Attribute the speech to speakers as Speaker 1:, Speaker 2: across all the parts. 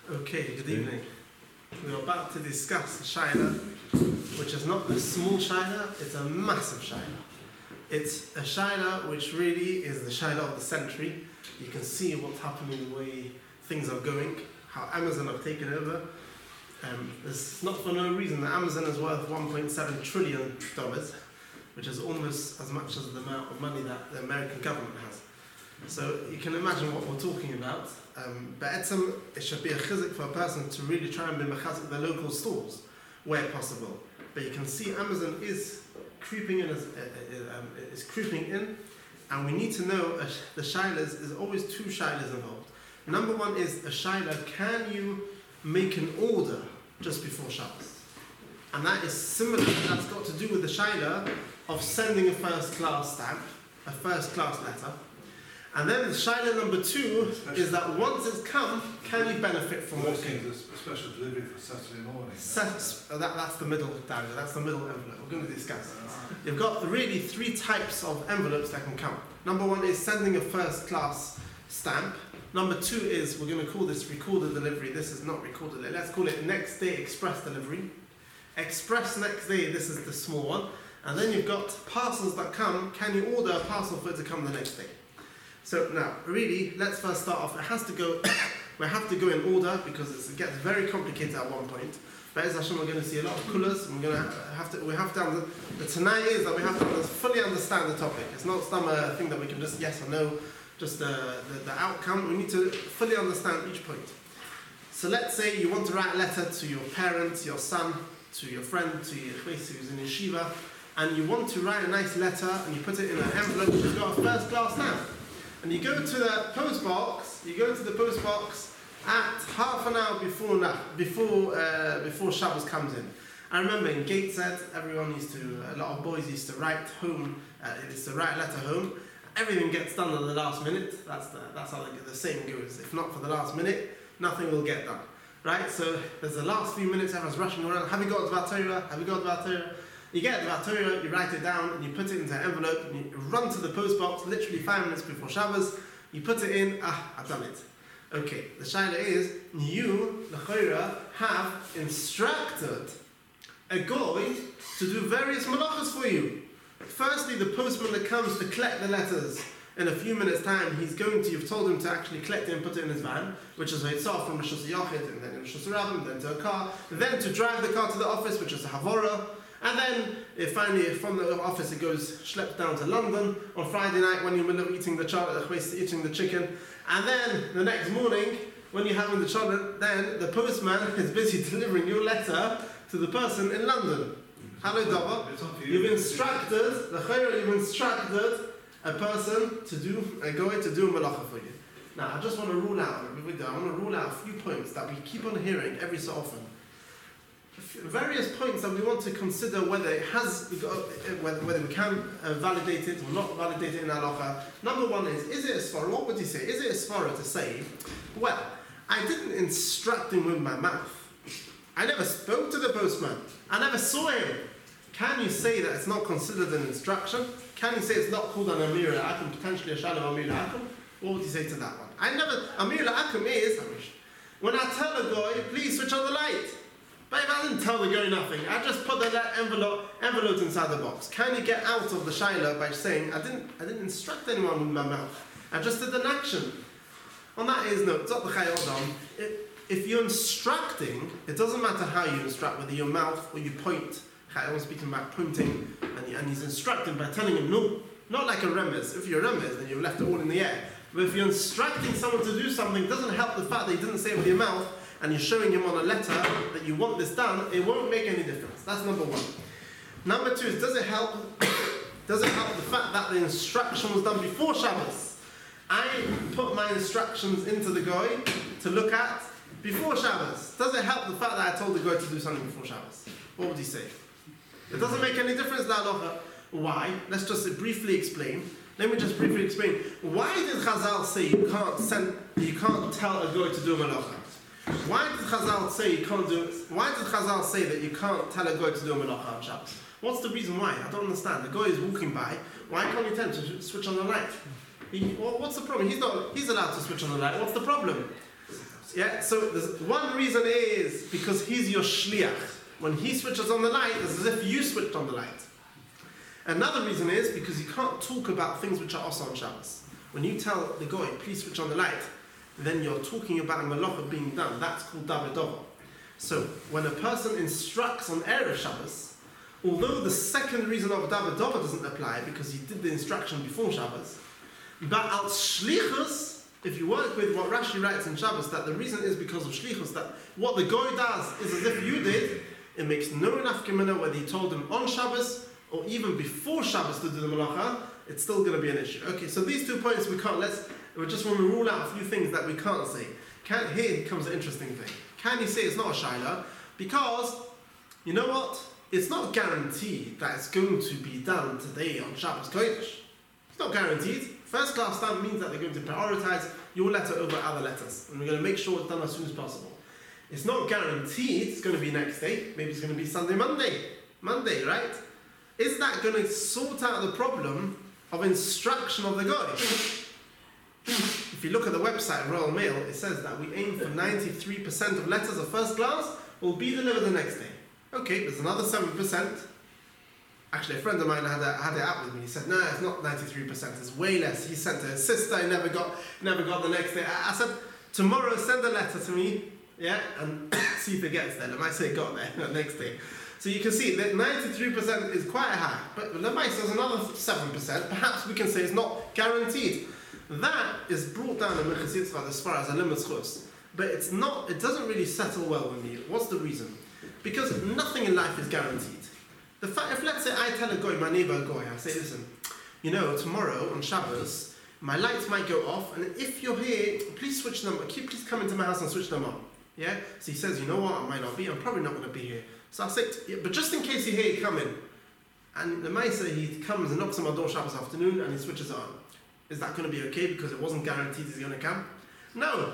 Speaker 1: Okay, good evening. We're about to discuss a shaila, which is not a small shaila, it's a massive shaila. It's a shaila which really is the shaila of the century. You can see what's happening, the way things are going, how Amazon have taken over. It's not for no reason that Amazon is worth $1.7 trillion, which is almost as much as the amount of money that the American government has. So you can imagine what we're talking about. But it should be a chizik for a person to really try and be mechazik the local stores where possible. But you can see Amazon is creeping in, and we need to know the shailas is always two shailas involved. Number one is a shaila, can you make an order just before Shabbos? And that is similar, that's got to do with the shaila of sending a first class stamp, a first class letter. And then the shaila number two is that once it's come, can you benefit from walking?
Speaker 2: There's a special delivery for Saturday morning.
Speaker 1: That's the middle, Daniel, that's the middle envelope. We're going to discuss. You've got really three types of envelopes that can come. Number one is sending a first class stamp. Number two is, we're going to call this recorded delivery. This is not recorded, let's call it next day express delivery. Express next day, this is the small one. And then you've got parcels that come. Can you order a parcel for it to come the next day? So now, really, let's first start off. It has to go, we have to go in order because it gets very complicated at one point. But as Hashem, we're going to see a lot of colours. We have to, the tonight is that we have to fully understand the topic. It's not some thing that we can just yes or no, just the outcome. We need to fully understand each point. So let's say you want to write a letter to your parents, your son, to your friend, to your who's in yeshiva, and you want to write a nice letter and you put it in an envelope which has got a first class stamp. And you go to the post box. At half an hour before Shabbos comes in. I remember in Gateshead, a lot of boys used to write home. Write a letter home. Everything gets done at the last minute. That's how the saying goes. If not for the last minute, nothing will get done. Right? So there's the last few minutes. Everyone's rushing around. Have you got Dvar Torah? Have you got Dvar Torah? You get Dvar Torah, you write it down, and you put it into an envelope, and you run to the post box literally 5 minutes before Shabbos. You put it in, I've done it. Okay, the shaila is, you, l'chayra, have instructed a goy to do various malachas for you. Firstly, the postman that comes to collect the letters in a few minutes' time, you've told him to actually collect it and put it in his van, which is Hitzah from Rishus Yachid, and then Rishus Rabbim, then to a car, then to drive the car to the office, which is a Havora, and then finally from the office it goes schlepped down to London on Friday night when you're in the middle of eating the chicken, and then the next morning when you're having the chocolate, then the postman is busy delivering your letter to the person in London. Hello, Dava. You've instructed a person to do a malacha for you. Now I just want to rule out a few points that we keep on hearing every so often. Various points that we want to consider whether we can validate it or not validate it in halacha. Number one is it a svara? What would you say? Is it a svara to say, well, I didn't instruct him with my mouth. I never spoke to the postman. I never saw him. Can you say that it's not considered an instruction? Can you say it's not called an amir al-akum, potentially a shalom amir al-akum? What would you say to that one? Amir al-akum is, when I tell a guy, please switch on the light. But if I didn't tell the guy nothing, I just put the envelope inside the box. Can you get out of the shaila by saying, I didn't instruct anyone with my mouth. I just did an action. On that is, no, it's not the chayodam. If you're instructing, it doesn't matter how you instruct, whether your mouth or you point. Chayodam speaking about pointing, and he's instructing by telling him no. Not like a remez. If you're a remez, then you've left it all in the air. But if you're instructing someone to do something, it doesn't help the fact that he didn't say it with your mouth, and you're showing him on a letter that you want this done, it won't make any difference. That's number one. Number two is, does it help the fact that the instruction was done before Shabbos? I put my instructions into the guy to look at before Shabbos. Does it help the fact that I told the guy to do something before Shabbos? What would he say? It doesn't make any difference, why? Let's just briefly explain. Let me just briefly explain. Why did Chazal say you can't tell a guy to do a malacha? Why did Chazal say you can't do it? Why did Chazal say that you can't tell a guy to do a malacha on Shabbos? What's the reason why? I don't understand. The guy is walking by. Why can't you tell him to switch on the light? What's the problem? He's allowed to switch on the light. What's the problem? Yeah, so there's one reason is because he's your shliach. When he switches on the light, it's as if you switched on the light. Another reason is because you can't talk about things which are also on Shabbos. When you tell the goy, please switch on the light, then you're talking about a malacha being done. That's called davar dova. So when a person instructs on Erev Shabbos, although the second reason of davar dova doesn't apply because he did the instruction before Shabbos, but al shlichus, if you work with what Rashi writes in Shabbos, that the reason is because of shlichus, that what the goy does is as if you did, it makes no nafkamina whether you told him on Shabbos or even before Shabbos to do the malacha, it's still going to be an issue. Okay, so these 2 points we just want to rule out a few things that we can't say. Here comes an interesting thing. Can you say it's not a shaila? Because, you know what? It's not guaranteed that it's going to be done today on Shabbos Kodesh. It's not guaranteed. First class stamp means that they're going to prioritize your letter over other letters. And we're going to make sure it's done as soon as possible. It's not guaranteed it's going to be next day. Maybe it's going to be Sunday, Monday, right? Is that going to sort out the problem of instruction of the guy? If you look at the website Royal Mail, it says that we aim for 93% of letters of first class will be delivered the next day. Okay, there's another 7%. Actually, a friend of mine had it out with me. He said, no, it's not 93%, it's way less. He sent to his sister, he never got the next day. I said, tomorrow send a letter to me, yeah, and see if it gets there. It might say it got there the next day. So you can see that 93% is quite high, but Lemais there's another 7%. Perhaps we can say it's not guaranteed. That is brought down in Minchas Yitzchak as far as a limit chus, but it's not. It doesn't really settle well with me. What's the reason? Because nothing in life is guaranteed. The fact, if let's say I tell a goy, my neighbor goy, I say, listen, you know, tomorrow on Shabbos, my lights might go off, and if you're here, please switch them. Please come into my house and switch them on. Yeah. So he says, you know what? I might not be. I'm probably not going to be here. So I say, yeah, but just in case you're here, come in. And the Maisa, he comes and knocks on my door Shabbos afternoon and he switches it on. Is that going to be okay because it wasn't guaranteed he's going to come? No.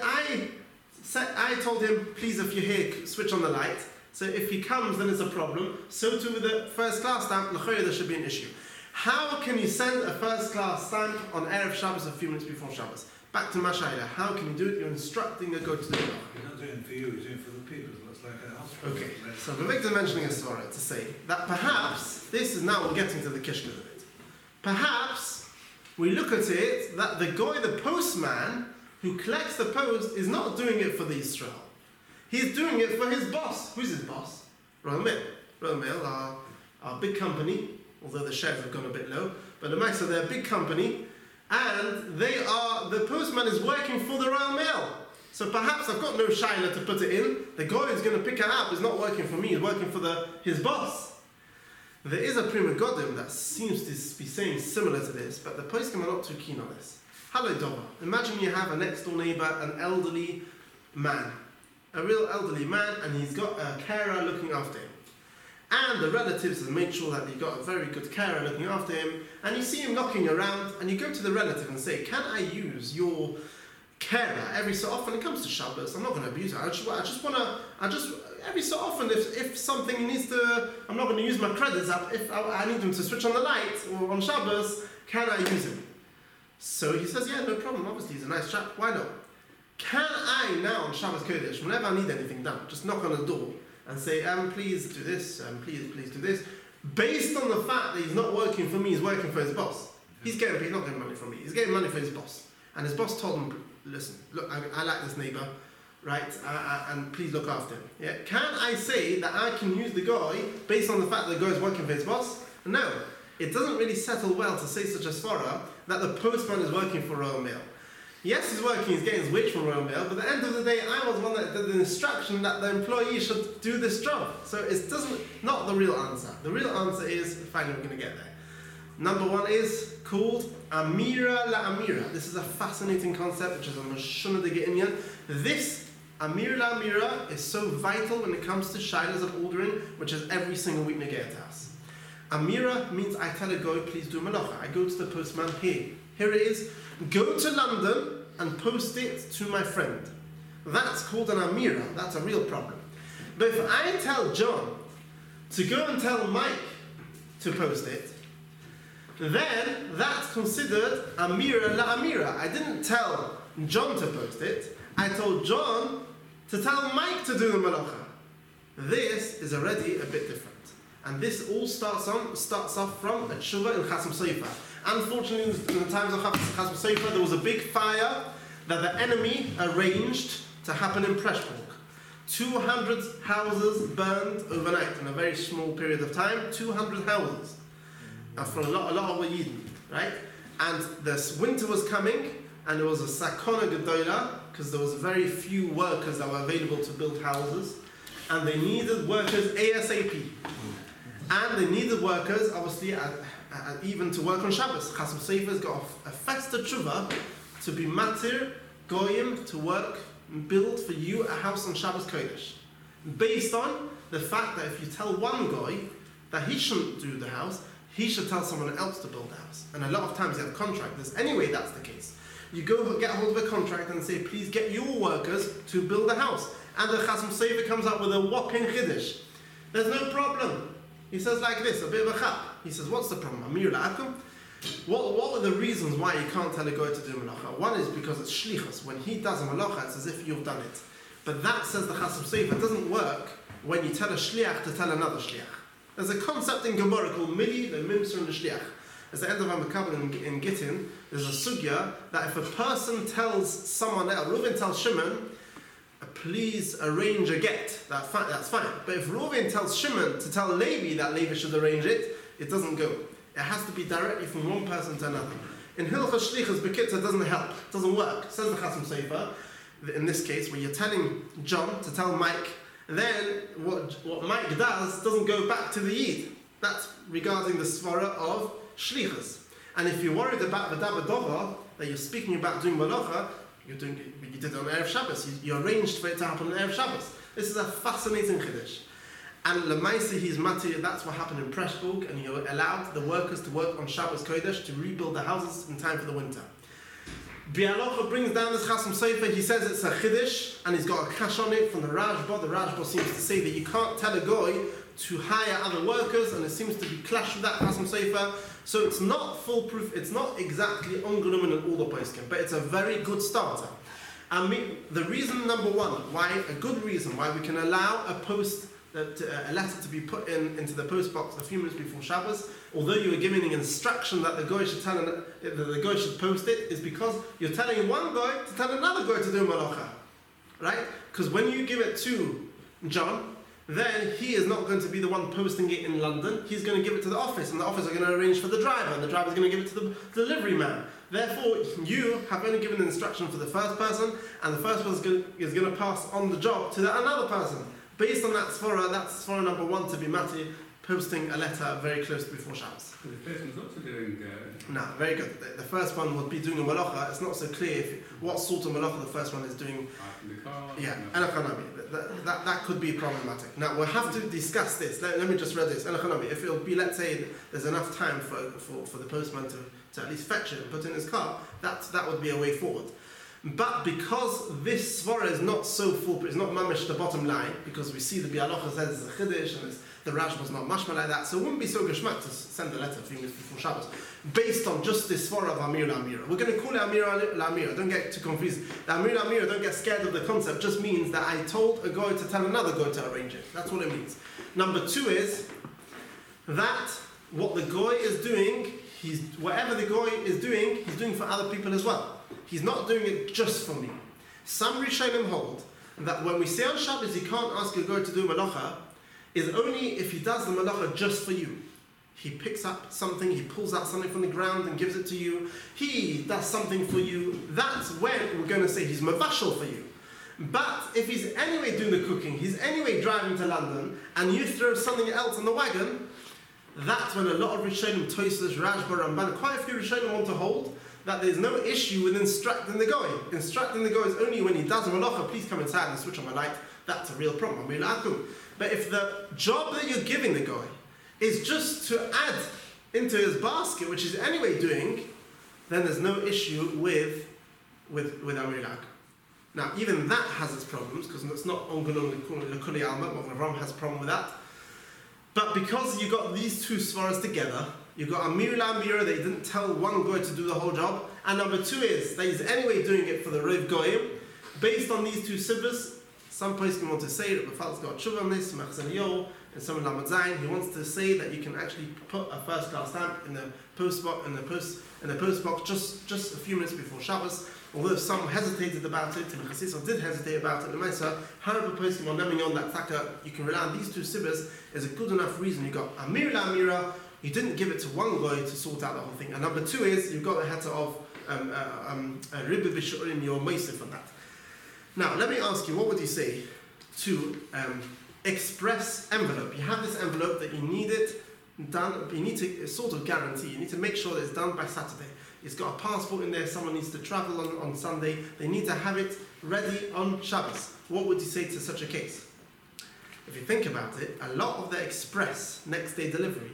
Speaker 1: I told him, please, if you're here, switch on the light. So if he comes, then it's a problem. So too with the first class stamp, there should be an issue. How can you send a first class stamp on Erev Shabbos a few minutes before Shabbos? Back to Mashayla. How can you do it? You're instructing a go to the You're
Speaker 2: not doing it for you, you're doing it for the people. It's like a hospital.
Speaker 1: Okay, so Vivek is mentioning a svara to say that perhaps, this is now we're getting to the kishka of it. Perhaps we look at it that the guy, the postman, who collects the post is not doing it for the Yisrael. He's doing it for his boss. Who's his boss? Royal Mail. Royal Mail are a big company, although the shares have gone a bit low, but the matter they're a big company, and the postman is working for the Royal Mail. So perhaps I've got no shaila to put it in. The guy who's going to pick it up is not working for me, he's working for his boss. There is a Prima Godim that seems to be saying similar to this, but the poskim are not too keen on this. Hello, Dova. Imagine you have a next door neighbour, an elderly man. A real elderly man, and he's got a carer looking after him. And the relatives have made sure that he got a very good carer looking after him, and you see him knocking around, and you go to the relative and say, can I use your carer every so often? It comes to Shabbos, I'm not going to abuse it. Every so often, if something needs to, I'm not going to use my credits up, if I need him to switch on the light, or on Shabbos, can I use him? So he says, yeah, no problem, obviously he's a nice chap, why not? Can I now on Shabbos Kodesh, whenever I need anything done, just knock on the door and say, please do this, please do this, based on the fact that he's not working for me, he's working for his boss. He's not getting money from me, he's getting money for his boss. And his boss told him, listen, look, I like this neighbour, right, and please look after him. Yeah? Can I say that I can use the guy based on the fact that the guy is working for his boss? No. It doesn't really settle well to say such a svara that the postman is working for Royal Mail. Yes, he's working, he's getting his wage from Royal Mail, but at the end of the day, I was one that did the instruction that the employee should do this job. So it's not the real answer. The real answer is, finally we're going to get there. Number one is called Amira La Amira. This is a fascinating concept, which is a Mashuna de Ge'inyan. This Amir La Amira is so vital when it comes to shaylas of ordering, which is every single week Negeit house. Amira means I tell a guy, please do malacha. I go to the postman, here it is. Go to London and post it to my friend. That's called an Amira. That's a real problem. But if I tell John to go and tell Mike to post it, then that's considered Amira La Amira. I didn't tell John to post it. I told John to tell Mike to do the malacha. This is already a bit different. And this all starts off from a tshuva in Chasam Sofer. Unfortunately, in the times of Chasam Sofer, there was a big fire that the enemy arranged to happen in Preshburg. 200 houses burned overnight in a very small period of time. 200 houses. For a lot of Yidden, right? And this winter was coming, and there was a sakona gedola, because there was very few workers that were available to build houses, and they needed workers ASAP. And they needed workers, obviously, even to work on Shabbos. Chasam Sofer's got a festa tshuva to be matir goyim to work and build for you a house on Shabbos Kodesh, based on the fact that if you tell one guy that he shouldn't do the house, he should tell someone else to build the house. And a lot of times you have contractors. Anyway, that's the case. You go get hold of a contract and say, please get your workers to build the house. And the Chasam Sofer comes up with a whopping chiddush. There's no problem. He says like this, a bit of a chap. He says, what's the problem? Amir la'akum? What are the reasons why you can't tell a guy to do malacha? One is because it's shlichus. When he does a malacha, it's as if you've done it. But that, says the Chasam Sofer, doesn't work when you tell a shliach to tell another shliach. There's a concept in Gemara called mili, the mimser, and the shliach. At the end of HaMakabel in Gittin, there's a sugya that if a person tells someone else, Reuven tells Shimon, please arrange a get, that's fine. But if Reuven tells Shimon to tell Levi that Levi should arrange it, it doesn't go. It has to be directly from one person to another. In Hilchos Shlichus, Bekitza doesn't help, doesn't work. Says the Chasam Sofer, in this case, where you're telling John to tell Mike, then what Mike doesn't go back to the Yid. That's regarding the svara of Shlichus. And if you're worried about the Dabadova, that you're speaking about doing Malacha, you did it on Erev Shabbos. You arranged for it to happen on Erev Shabbos. This is a fascinating chiddush. And Lemaisa, he's matir, that's what happened in Preshburg, and he allowed the workers to work on Shabbos Kodesh to rebuild the houses in time for the winter. Bialocha brings down this Chasam Sofer. He says it's a chiddush, and he's got a kash on it from the Rashba. The Rashba seems to say that you can't tell a goy to hire other workers, and it seems to be clash with that Chasam Sofer. So it's not foolproof, it's not exactly ongoing in all the poskim, but it's a very good starter. And the reason number one, a good reason why we can allow a letter to be put into the post box a few minutes before Shabbos, although you are giving an instruction that the guy should post it, is because you're telling one guy to tell another guy to do malacha, right? Because when you give it to John, then he is not going to be the one posting it in London. He's going to give it to the office, and the office are going to arrange for the driver, and the driver is going to give it to the delivery man. Therefore, you have only given an instruction for the first person, and the first person is going to pass on the job to another person. Based on that svara, that's svara number one to be mati, posting a letter very close before Shabbos.
Speaker 3: The person's also doing...
Speaker 1: No, very good. The first one would be doing a malacha. It's not so clear what sort of malacha the first one is doing.
Speaker 3: The car,
Speaker 1: yeah, that could be problematic. Now, we'll have to discuss this. Let me just read this. If it'll be, let's say, there's enough time for the postman to at least fetch it and put it in his car, that would be a way forward. But because this svara is not so full, it's not mamish the bottom line, because we see the Bialocha says it's a chiddush, and the Rashba was not mashma like that, so it wouldn't be so geshmak to send a letter a few minutes before Shabbos, based on just this svara of Amir La'amira. We're going to call it Amir La'amira, don't get too confused. The Amir La'amira, don't get scared of the concept, just means that I told a guy to tell another guy to arrange it. That's what it means. Number two is that what the guy is doing, whatever the guy is doing, he's doing for other people as well. He's not doing it just for me. Some Rishonim hold that when we say on Shabbos you can't ask a guy to do malacha, is only if he does the malacha just for you. He picks up something, he pulls out something from the ground and gives it to you. He does something for you. That's when we're going to say he's mavashal for you. But if he's anyway doing the cooking, he's anyway driving to London, and you throw something else on the wagon, that's when a lot of Rishonim, Tosfos, Rashba, Ramban, quite a few Rishonim want to hold that there's no issue with instructing the guy. Instructing the guy is only when he does a malacha, please come inside and switch on my light. That's a real problem. But if the job that you're giving the guy is just to add into his basket, which he's anyway doing, then there's no issue with Amir La'akum. Now, even that has its problems, because it's not ongoing l'kuli alma. Avram has a problem with that. But because you got these two svaras together, you've got Amir La'amira, they didn't tell one guy to do the whole job, and number two is that he's anyway doing it for the Rov Goyim, based on these two sibas, some place can want to say that the father's got tshuva on this, Machzan Yo, and some in Lamed Zayin, he wants to say that you can actually put a first class stamp in the post box just a few minutes before Shabbos. Although some hesitated about it, and Chassidus did hesitate about it, the Mesa, however, posting on Neming on that taka, you can rely on these two sibas is a good enough reason. You got Amir la Amira, you didn't give it to one guy to sort out the whole thing. And number two is you've got the heter of Ribbi B'Shu'urim, your Meisif on that. Now, let me ask you, what would you say to express envelope? You have this envelope that you need it done, but you need to sort of guarantee, you need to make sure that it's done by Saturday. It's got a passport in there, someone needs to travel on Sunday, they need to have it ready on Shabbos. What would you say to such a case? If you think about it, a lot of the express next day delivery,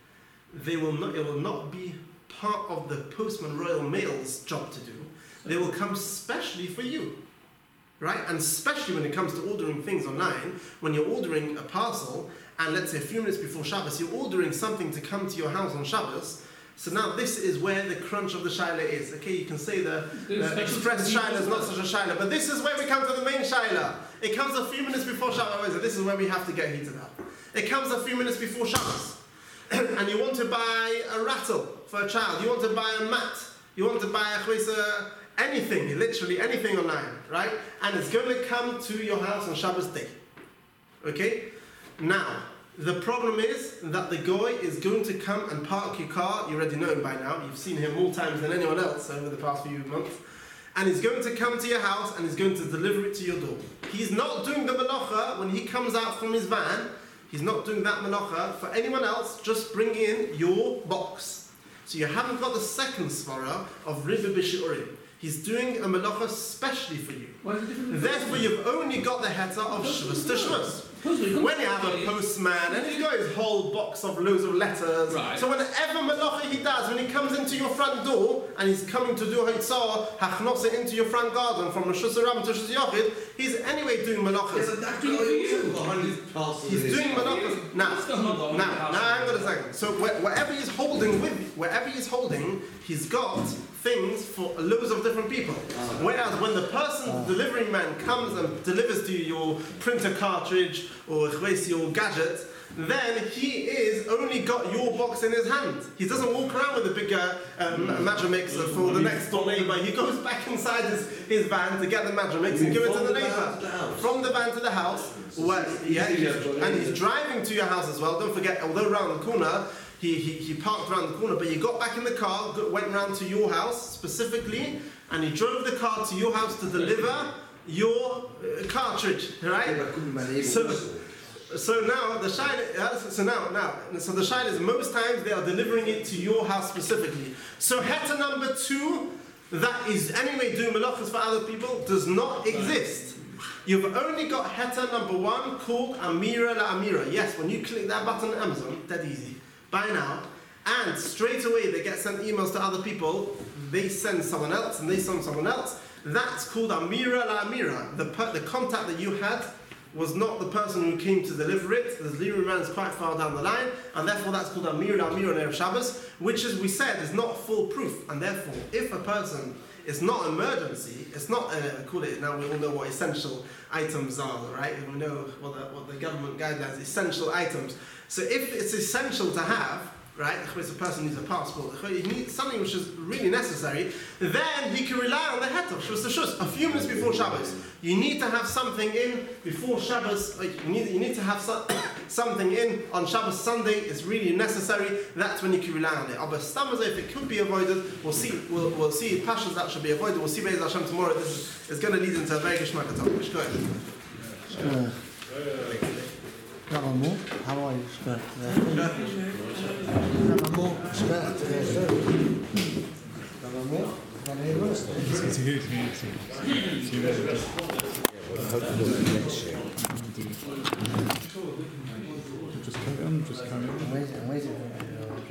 Speaker 1: it will not be part of the Postman Royal Mail's job to do. They will come specially for you. Right? And especially when it comes to ordering things online, when you're ordering a parcel, and let's say a few minutes before Shabbos, you're ordering something to come to your house on Shabbos, so now this is where the crunch of the shaila is. Okay, you can say the express shaila is not such a shaila, but this is where we come to the main shaila. It comes a few minutes before Shabbos, this is where we have to get heated up. It comes a few minutes before Shabbos, and you want to buy a rattle for a child, you want to buy a mat, you want to buy anything, literally anything online, right? And it's going to come to your house on Shabbos day. Okay? Now, the problem is that the guy is going to come and park your car. You already know him by now. You've seen him more times than anyone else over the past few months. And he's going to come to your house and he's going to deliver it to your door. He's not doing the melacha when he comes out from his van. He's not doing that melacha for anyone else. Just bring in your box. So you haven't got the second svara of Ribbi B'Shu'urim. He's doing a melacha specially for you. Therefore, you've only got the heter of Shavuos to Shavuos. When you have a postman and he's got his whole box of loads of letters, right. So whenever melacha he does, when he comes into your front door and he's coming to do haitzah, hachnosa into your front garden from Rosh Hashanah to Rosh Yochid, he's anyway doing melacha. He's doing melacha. Now, hang on a second. So wherever he's holding, he's got things for loads of different people. Whereas when the person, the delivery man, comes and delivers to you your printer cartridge or your gadget, then he is only got your box in his hand. He doesn't walk around with a bigger Magimix for the next door neighbour. He goes back inside his van to get the Magimix and give it to the neighbour. From the van to the house, and he's driving to your house as well. Don't forget, although around the corner, he parked around the corner, but he got back in the car, went round to your house specifically, and he drove the car to your house to deliver your cartridge, right? So now the shaila, so the shaila is most times they are delivering it to your house specifically. So heter number 2, that is anyway doing malachas for other people, does not exist. You've only got heter number 1 called Amira la Amira. Yes, when you click that button on Amazon, dead easy. Buy now, and straight away they get sent emails to other people, they send someone else, and they send someone else. That's called Amira la Amira. The contact that you had was not the person who came to deliver it. The delivery man is quite far down the line, and therefore that's called Amira la Amira on Erev Shabbos, which, as we said, is not foolproof. And therefore, if a person is not an emergency, it's not, call it, now we all know what essential items are, right? We know what the government guidelines, essential items. So if it's essential to have, right, if a person needs a passport, he needs something which is really necessary, then he can rely on the heter, Shavuos to Shavuos, a few minutes before Shabbos. You need to have something in before Shabbos, you need to have something in on Shabbos Sunday, it's really necessary, that's when you can rely on it. But if it could be avoided, we'll see pashas that should be avoided, we'll see Be'ez Hashem tomorrow. This is going to lead into a very geshmak talk. Go ahead.
Speaker 4: How are you?
Speaker 3: Just carry on.
Speaker 4: I'm waiting.